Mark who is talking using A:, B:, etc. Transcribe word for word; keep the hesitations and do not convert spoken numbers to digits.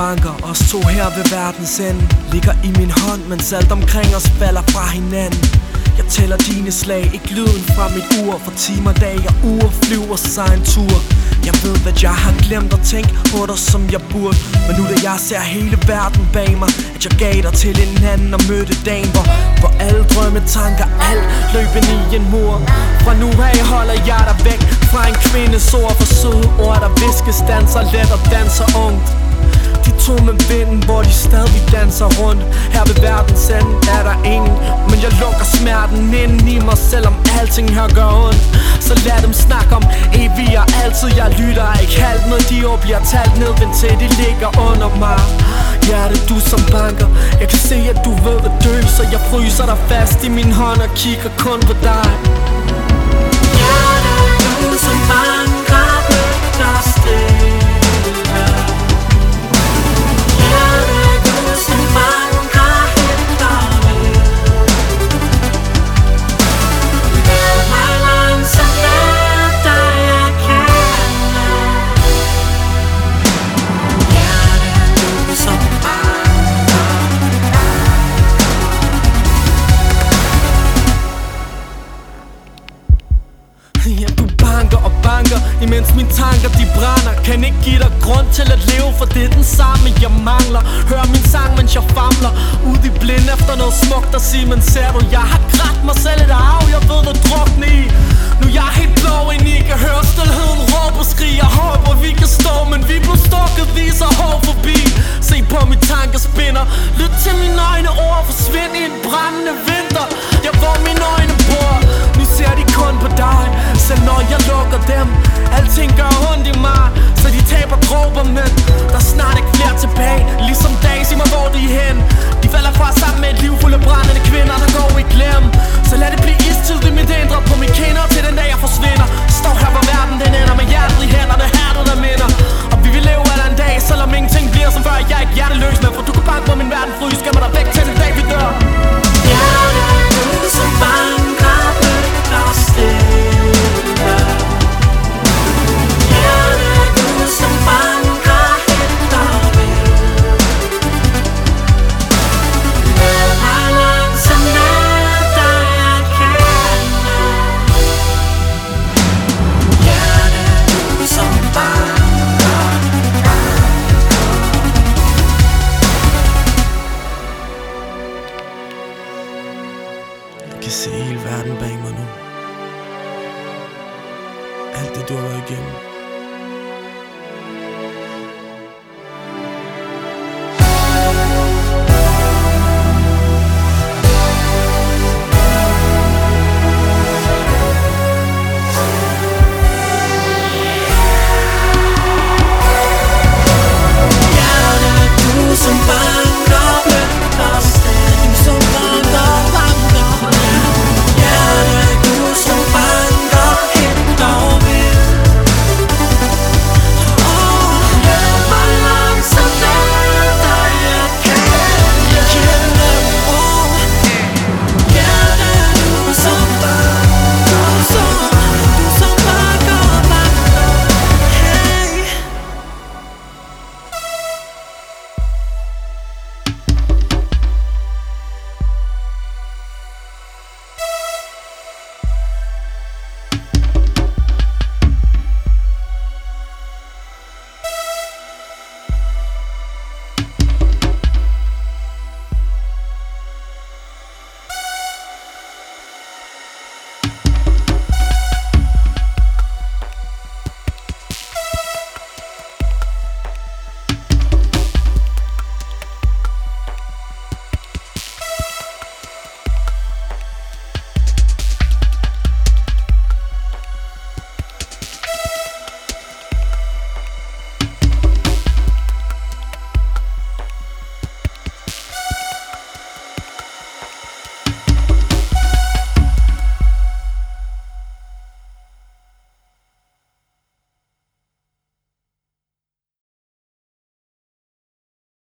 A: banker, os to her ved verdens ende. Ligger i min hånd, mens alt omkring os falder fra hinanden. Jeg tæller dine slag, ikke lyden fra mit ur. For timer, dage og uger flyver sig en tur. Jeg ved, at jeg har glemt at tænke på dig, som jeg burde. Men nu da jeg ser hele verden bag mig, at jeg gav dig til en anden og mødte dagen, hvor, hvor alle drømme, tanker, alt løb ind i en mur. Fra nu af holder jeg dig væk fra en kvindes ord. For søde ord, der viskes, danser let og danser ungt. De to med vinden, hvor de stadig danser rundt. Her ved verdens ende er der ingen, men jeg lukker smerten inden i mig, selvom alting her gør ondt. Så lad dem snakke om evig og altid. Jeg lytter ikke halvt, når de ord bliver talt ned, vent til de ligger under mig. Hjerte, du som banker, jeg kan se at du ved at dø, så jeg fryser dig fast i min hånd og kigger kun på dig.
B: Hjerte, du som banker, der stille.
A: Ja, du banker og banker, imens mine tanker de brænder. Kan ikke give dig grund til at leve, for det er den samme jeg mangler. Hør min sang, mens jeg famler ud i blind efter noget smukt at sige. Men ser du, jeg har grædt mig selv et hav, jeg ved at drukne i. Nu jeg er helt blå ind i, kan høre stilheden råbe og skrige. Jeg håber vi kan stå, men vi blev stukket, viser hår forbi. Se på mit tankespinner, lyt til mine øjne ord, forsvind i en brændende vinter. Jeg hvor mine øjne bor, nu ser de kun på dig. Selv når jeg lukker dem, alting gør ondt i mig. Så de taber dråber, men der er snart ikke flere tilbage. Ligesom dag, sig mig hvor de er hen. De falder fra sammen med et liv fuld af brændende kvinder, der går i glem. Så lad det blive istid i mit indre, på mine kinder til den dag jeg forsvinder. Står her hvor verden den ender, med hjertet i hænderne, hjertet der minder. Og vi vil leve alle en dag, selvom ingenting bliver som før. Jeg er ikke hjerteløs, men for du kan banke på min verden frys. Gemmer dig væk til den dag vi dør.
B: Hjerte, du som banker, der stille.
A: Jeg kan se hele verden bag mig nu. Alt det du har været igennem.